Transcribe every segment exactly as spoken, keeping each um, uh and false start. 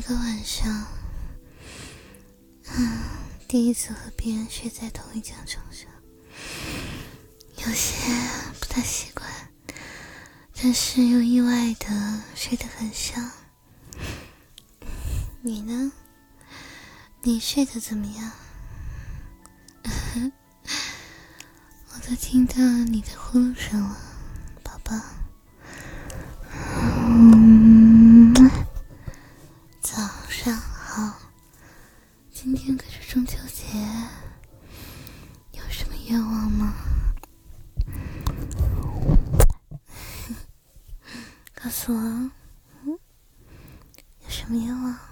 个晚上，嗯，第一次和别人睡在同一张床上，有些不太习惯，但是又意外的睡得很香。你呢？你睡得怎么样？我都听到你的呼噜声了，宝宝。嗯，早上好。今天可是中秋节，有什么愿望吗？告诉我，嗯，有什么愿望？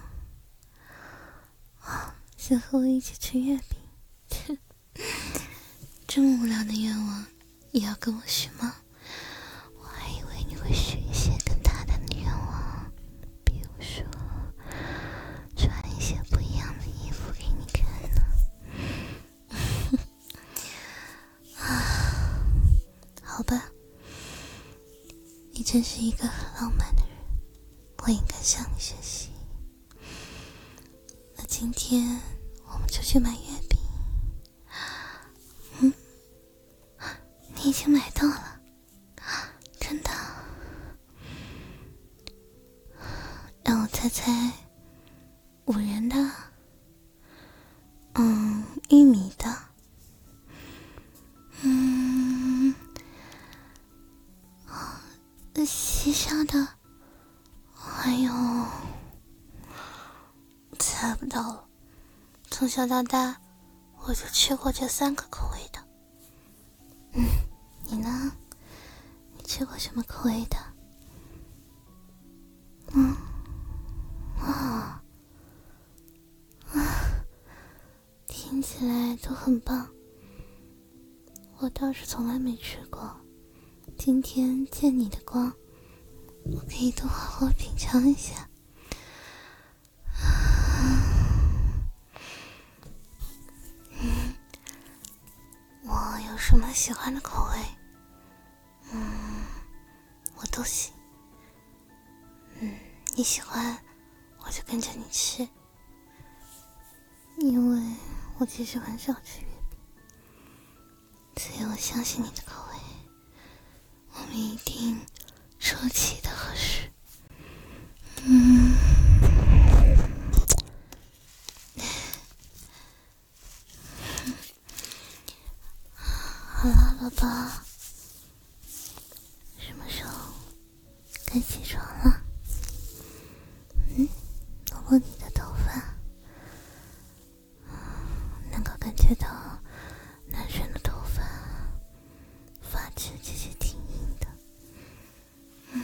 哦，想和我一起吃月饼。这么无聊的愿望也要跟我许吗？我还以为你会许一些更大胆的愿望，比如说穿一些不一样的衣服给你看呢。啊，好吧，你真是一个很浪漫的人，我应该向你学习。那今天我们就去买月饼。嗯，你已经买到了，真的？让我猜猜，五仁的，嗯，玉米的，嗯，西沙的，还有，猜不到了。从小到大，我就吃过这三个口味的。嗯，你呢？你吃过什么口味的？嗯，啊，啊，听起来都很棒。我倒是从来没吃过。今天见你的光，我可以多好好品尝一下。嗯，我有什么喜欢的口味？嗯，我都行。嗯，你喜欢，我就跟着你吃。因为我其实很少吃月饼，所以我相信你的口味，我们一定出奇的合适。嗯，好了，宝宝，什么时候该起床了？嗯，摸摸你的头发，能够感觉到男生的头发发质其实挺硬的。嗯，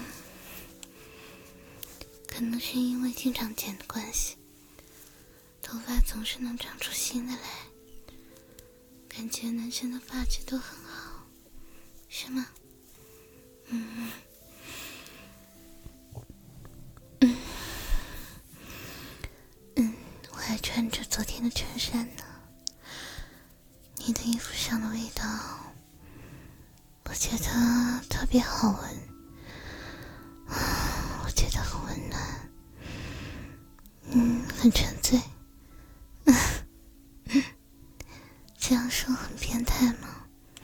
可能是因为经常剪的关系，头发总是能长出新的来，感觉男生的发质都很好，是吗？嗯嗯嗯，我还穿着昨天的衬衫呢。你的衣服上的味道，我觉得特别好闻，我觉得很温暖，嗯，很沉醉。这样说很变态吗？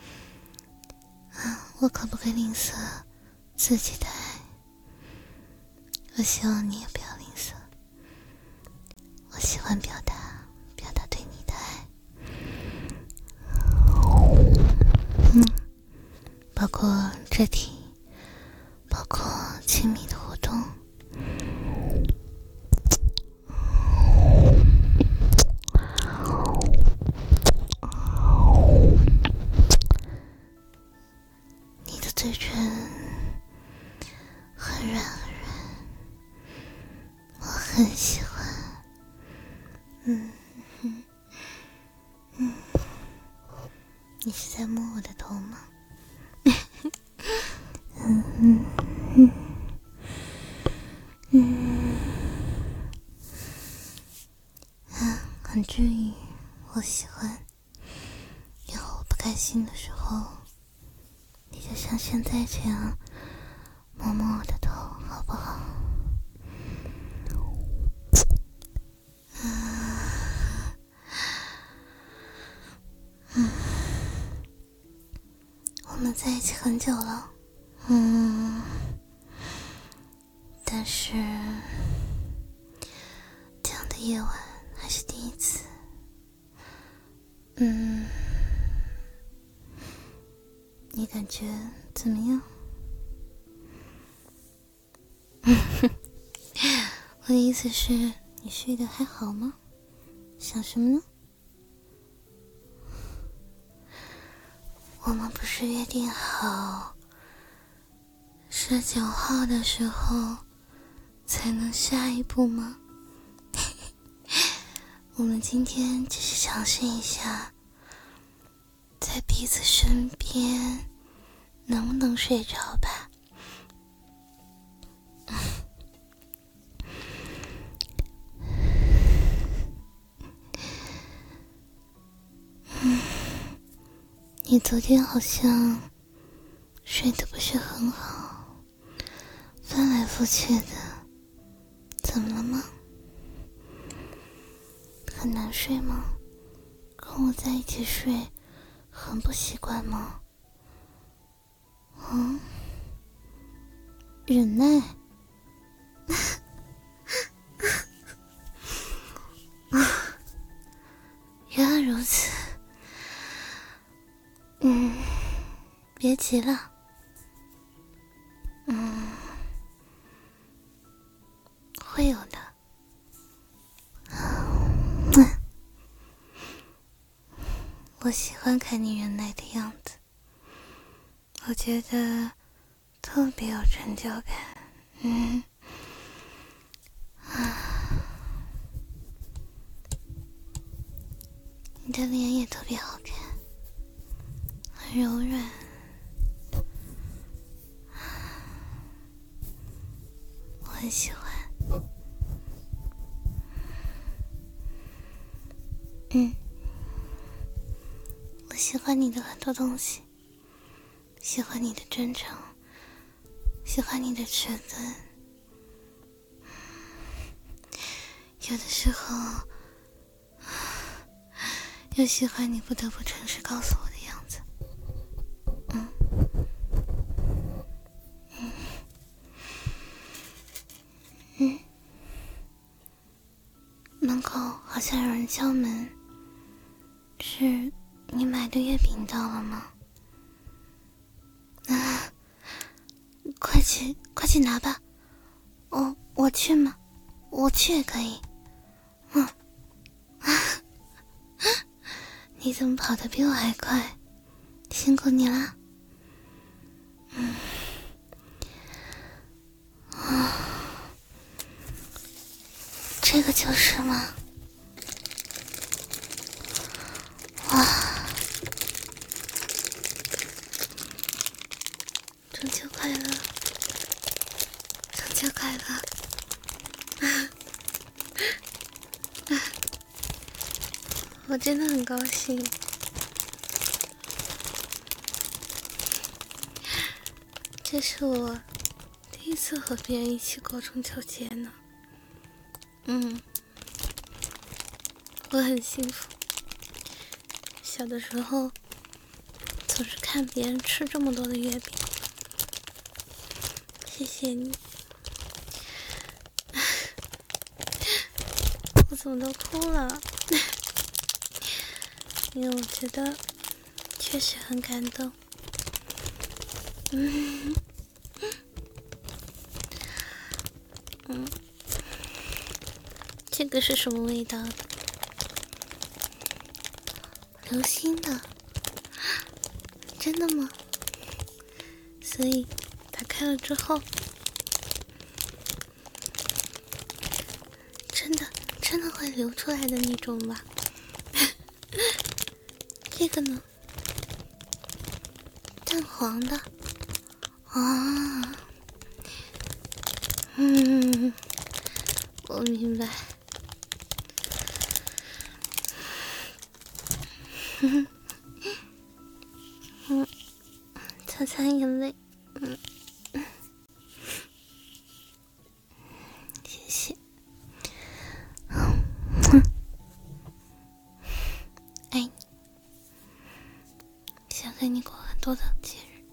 啊，我可不可以吝啬自己的爱？我希望你也不要吝啬。我喜欢表达，表达对你的爱。嗯，包括这题，包括亲密的互动。你的嘴唇很软很软，我很喜欢。嗯嗯嗯，你是在摸我的头吗？嗯嗯嗯嗯嗯，很治愈，我喜欢。以后我不开心的时候，你就像现在这样摸摸我的头，好不好？ 们在一起很久了，嗯，但是这样的夜晚还是第一次。嗯，你感觉怎么样？我的意思是，你睡得还好吗？想什么呢？我们不是约定好十九号的时候才能下一步吗？我们今天只是尝试一下，在彼此身边能不能睡着吧。你昨天好像睡得不是很好，翻来覆去的，怎么了吗？很难睡吗？跟我在一起睡很不习惯吗？嗯，忍耐。原来如此。嗯，别急了。嗯，会有的。嗯，我喜欢看你忍耐的样子，我觉得特别有成就感。嗯，啊，你的脸也特别好看，很柔软。我很喜欢。嗯，我喜欢你的很多东西，喜欢你的真诚，喜欢你的尺寸，有的时候又喜欢你不得不诚实告诉我的样子。嗯嗯嗯，门口好像有人敲门，是你买的月饼到了吗？啊，快去快去拿吧。我我去吗？我去也可以。嗯，啊，你怎么跑得比我还快？辛苦你啦。嗯，啊，这个就是吗？哇，中秋快乐，中秋快乐！啊啊，我真的很高兴。这是我第一次和别人一起过中秋节呢。嗯，我很幸福。小的时候总是看别人吃这么多的月饼，谢谢你。我怎么都哭了？因为我觉得确实很感动。嗯嗯，这个是什么味道的？流心的。真的吗？所以打开了之后，真的真的会流出来的那种吧？这个呢？淡黄的。啊，嗯，我明白。嗯嗯，擦擦眼泪。嗯，谢谢。嗯，爱你，想和你过很多的节日。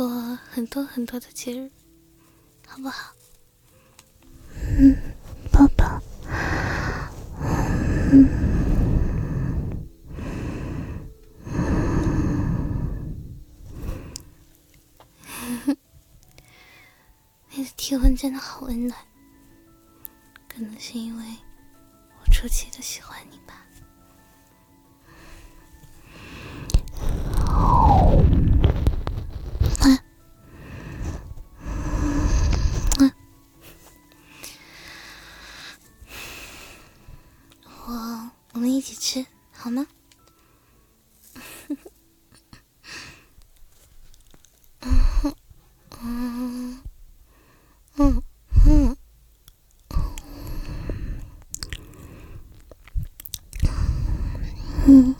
过很多很多的节日，好不好？ 嗯，宝宝。嗯。 你的体温真的好温暖，可能是因为我出奇的喜欢你吧。我我们一起吃好吗？嗯嗯嗯嗯嗯，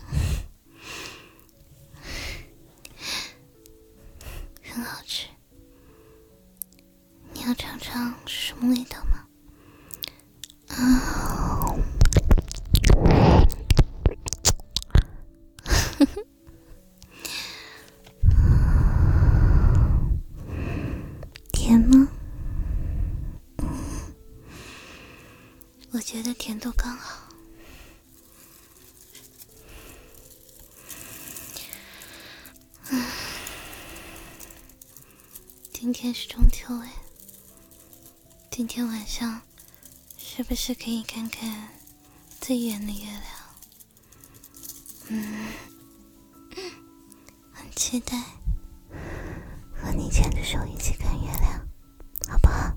很好吃。你要尝尝是什么味道吗？啊， 甜吗？ 我觉得甜度刚好。嗯，今天是中秋哎，今天晚上是不是可以看看最圆的月亮？嗯，很期待和你牵着手一起看月亮，好不好？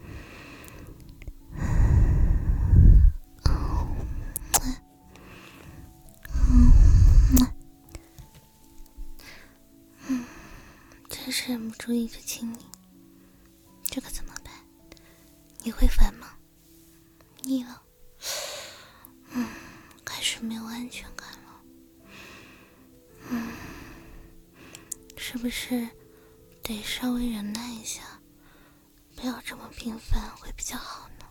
嗯，真是忍不住一直亲你，这可怎么办？你会烦吗？腻了？嗯，开始没有安全感了。嗯，是不是得稍微忍耐一下，不要这么频繁会比较好呢？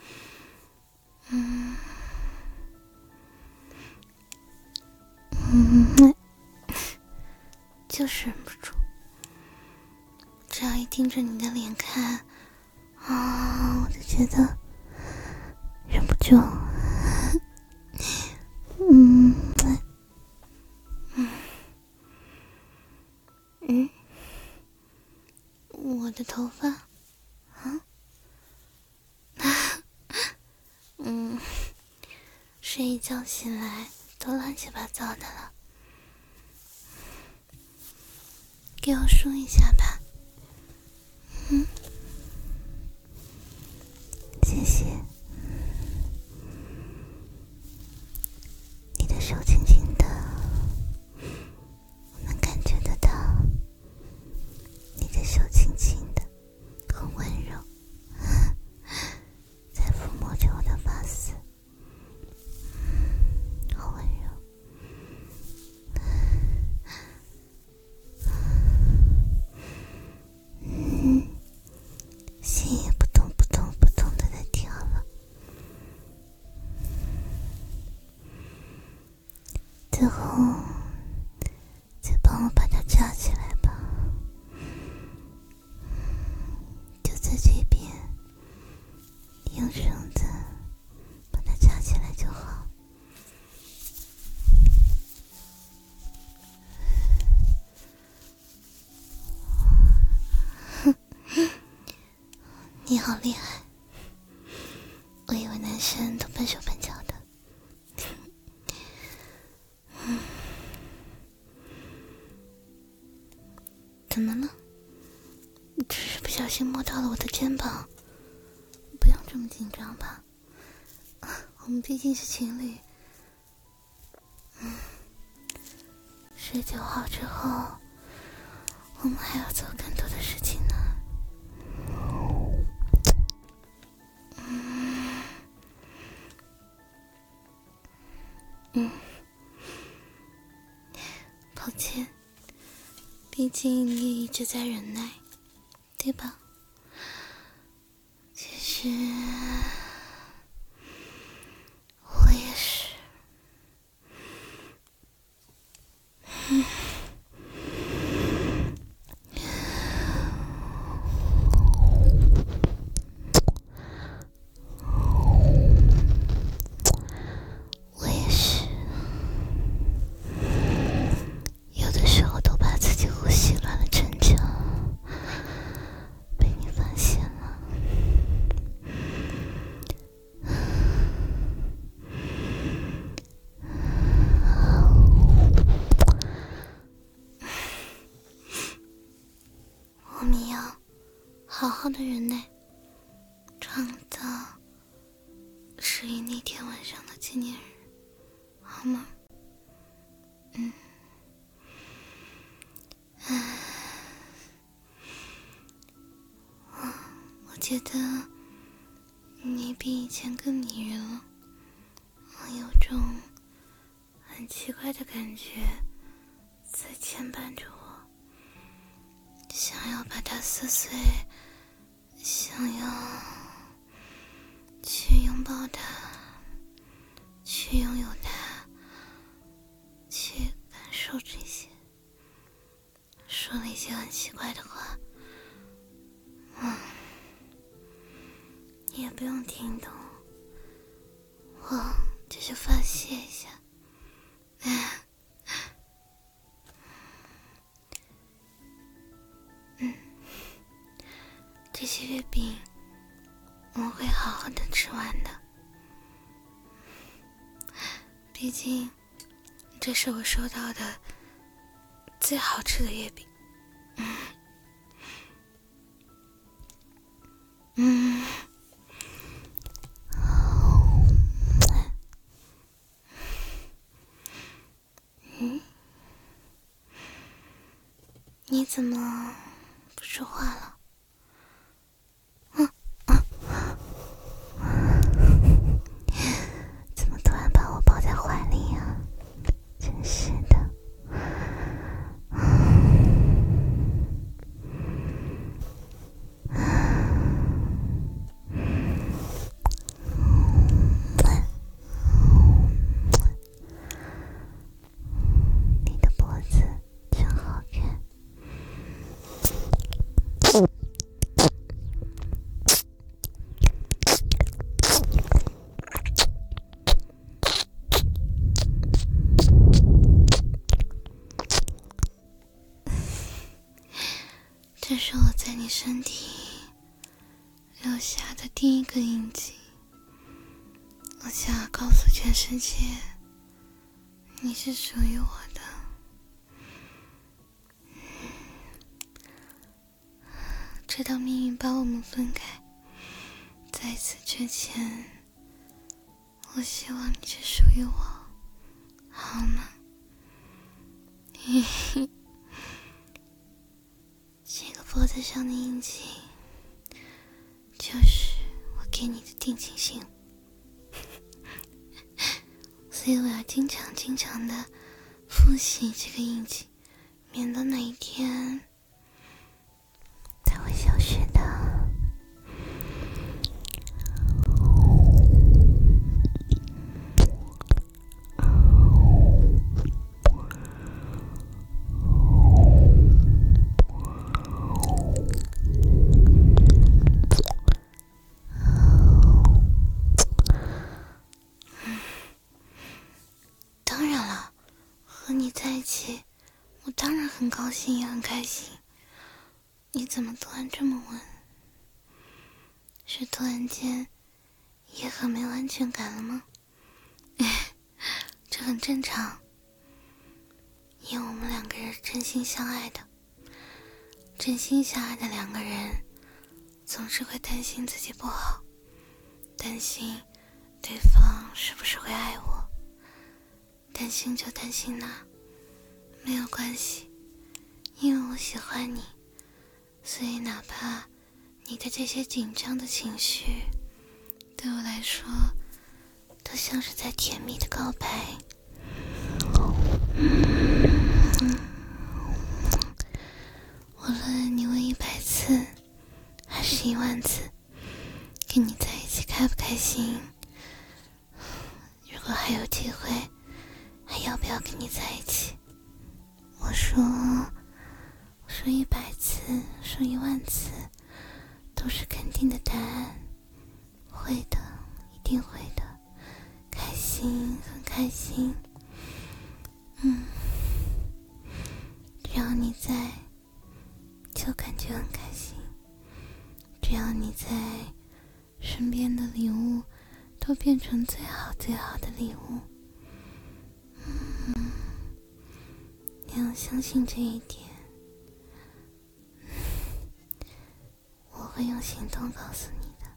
嗯嗯， 就是忍不住，只要一盯着你的脸看， 啊，我就觉得忍不住。嗯嗯嗯，我的头发，啊，嗯，睡一觉醒来都乱七八糟的了，给我梳一下吧。嗯， 谢谢。你的手轻轻的，我能感觉得到。你的手轻轻的，很温柔，在抚摸着我的发丝，好温柔。嗯，心也扑通扑通扑通的在跳了。最后，再帮我把它扎起来吧，就在这边，用绳子把它扎起来就好。 你好厉害，我以为男生都笨手笨脚的。嗯，怎么了？只是不小心摸到了我的肩膀，不用这么紧张吧？我们毕竟是情侣。嗯，睡觉好之后，我们还要做更多的事情呢。嗯嗯，抱歉，毕竟你也一直在忍耐，对吧？其实我也是。嗯好的人呢，创造属于那天晚上的纪念日，好吗？嗯，唉，我我觉得你比以前更迷人了，我有种很奇怪的感觉在牵绊着我，想要把它撕碎，想要去拥抱它，去拥有它，去感受这些。说了一些很奇怪的话，嗯，你也不用听懂，我只是发泄一下。嗯，这些月饼我会好好的吃完的，毕竟这是我收到的最好吃的月饼。嗯，嗯，你怎么不说话了？ 怎么突然把我抱在怀里啊？真是的。你的脖子真好看。 这是我在你身体留下的第一个印记，我想要告诉全世界，你是属于我的。直到命运把我们分开，在此之前，我希望你是属于我，好吗？嘿嘿，这个脖子上的印记，就是我给你的定情信，所以我要经常经常的复习这个印记，免得哪一天它会消失的。 当然了，和你在一起，我当然很高兴也很开心。你怎么突然这么问？是突然间也很没有安全感了吗？这很正常，因为我们两个人是真心相爱的。真心相爱的两个人，总是会担心自己不好，担心对方是不是会爱我，担心就担心啦，没有关系，因为我喜欢你，所以哪怕你的这些紧张的情绪，对我来说都像是在甜蜜的告白。无论你问一百次还是一万次，跟你在一起开不开心，如果还有机会，还要不要跟你在一起？我说我说一百次，说一万次，都是肯定的答案。会的，一定会的，开心，很开心。嗯，只要你在，就感觉很开心。只要你在，身边的礼物都变成最好最好的礼物。嗯，你要相信这一点。我会用行动告诉你的。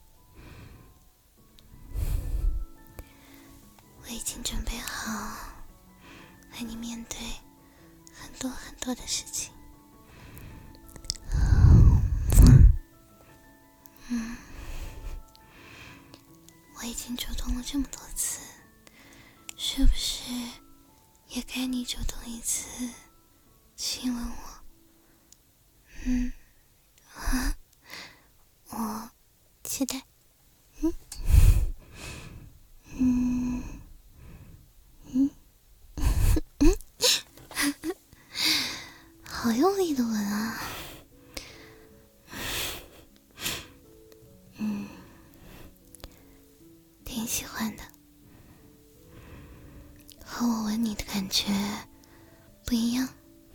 我已经准备好和你面对很多很多的事情。嗯，我已经主动了这么多次，是不是也该你主动一次亲吻我？嗯，啊，我期待。嗯，嗯，嗯，好用力的吻啊！嗯，挺喜欢的。和我吻你的感觉不一样。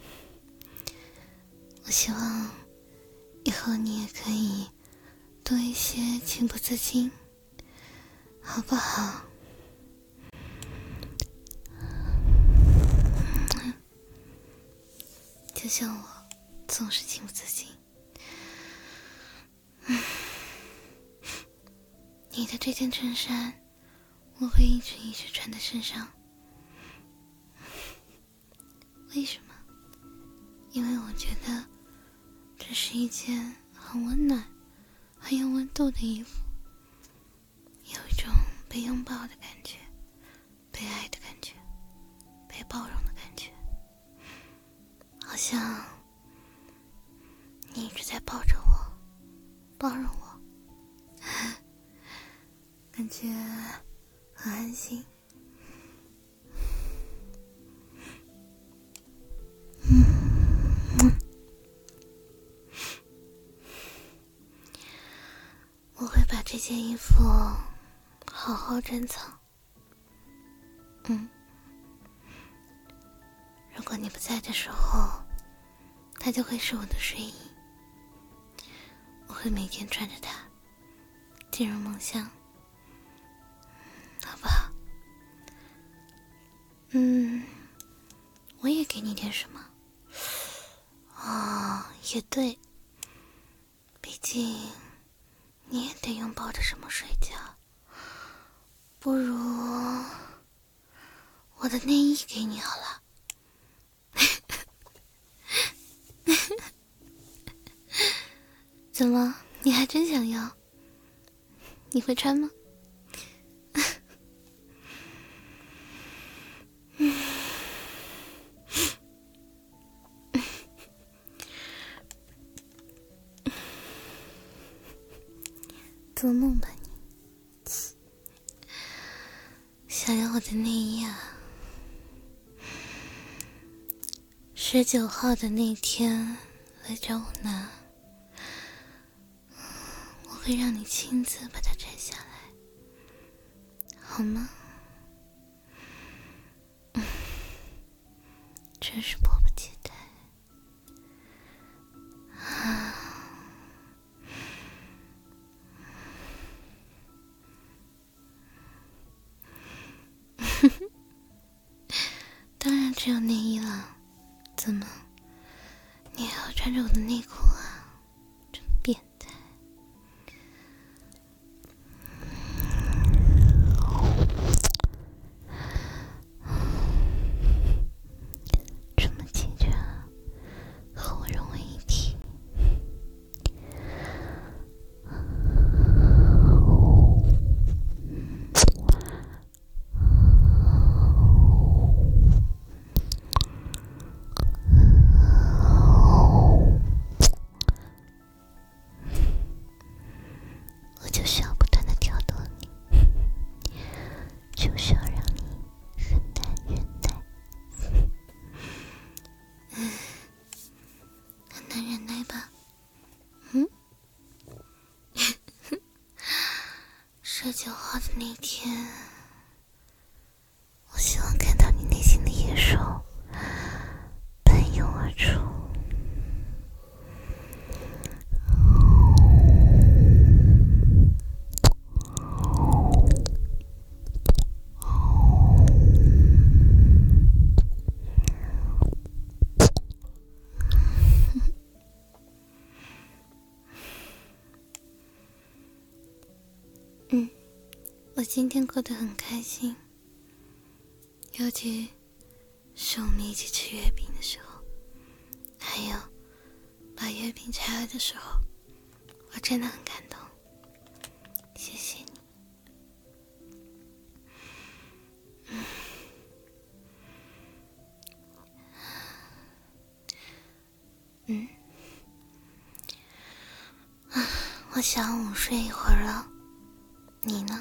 我希望以后你也可以多一些情不自禁，好不好？就像我总是情不自禁。嗯，你的这件衬衫我会一直一直穿在身上。为什么？因为我觉得这是一件很温暖很有温度的衣服，有一种被拥抱的感觉，被爱的感觉，被包容的感觉，好像你一直在抱着我，包容我，感觉很安心。嗯，我会把这件衣服好好珍藏。嗯，如果你不在的时候，它就会是我的睡衣。我会每天穿着它进入梦乡，好不好？嗯，我也给你点什么。哦，也对，毕竟你也得拥抱着什么睡觉。不如我的内衣给你好了。怎么，你还真想要？你会穿吗？做梦吧你！想要我的内衣啊？十九号的那天来找我拿，我会让你亲自把它摘下来，好吗？嗯，真是迫不及待啊！当然只有内衣了，怎么，你还要穿着我的内裤啊？真变态！这么急着和我融为一体，我就是要不断的挑逗你，就是要让你很难忍耐。很难忍耐吧？嗯？十九号的那天，我希望看到你内心的野兽喷涌而出。 嗯，我今天过得很开心，尤其是我们一起吃月饼的时候，还有把月饼拆了的时候，我真的很感动，谢谢你。嗯，嗯，啊，我想午睡一会儿了，你呢？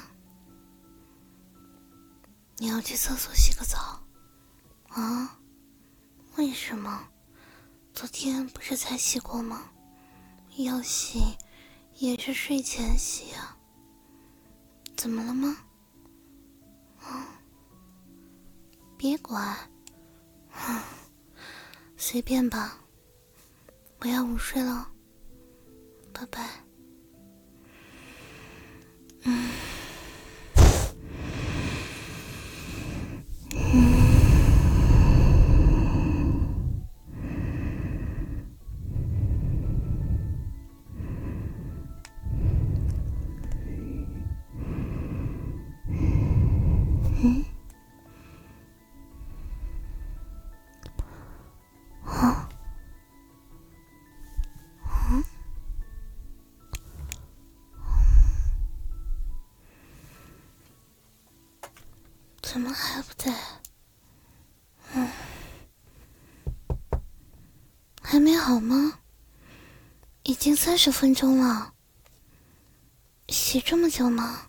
你要去厕所洗个澡啊？为什么？昨天不是才洗过吗？要洗也是睡前洗啊。怎么了吗？啊，别管，啊，随便吧。我要午睡了，拜拜。嗯。嗯，啊，嗯，怎么还不在？嗯，还没好吗？已经三十分钟了，洗这么久吗？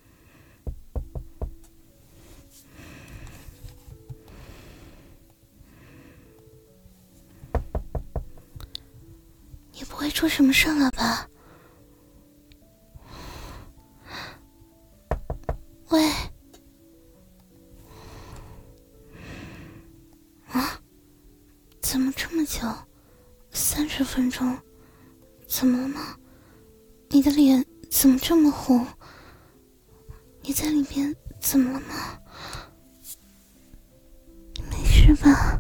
你不会出什么事了吧？喂，啊，怎么这么久？三十分钟？怎么了吗？你的脸怎么这么红？你在里边怎么了吗？你没事吧？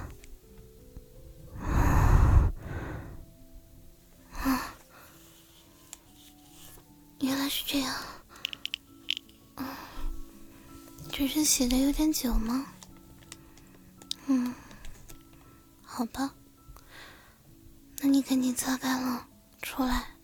啊，原来是这样。嗯，只是洗的有点久吗？嗯，好吧，那你赶紧擦干了出来。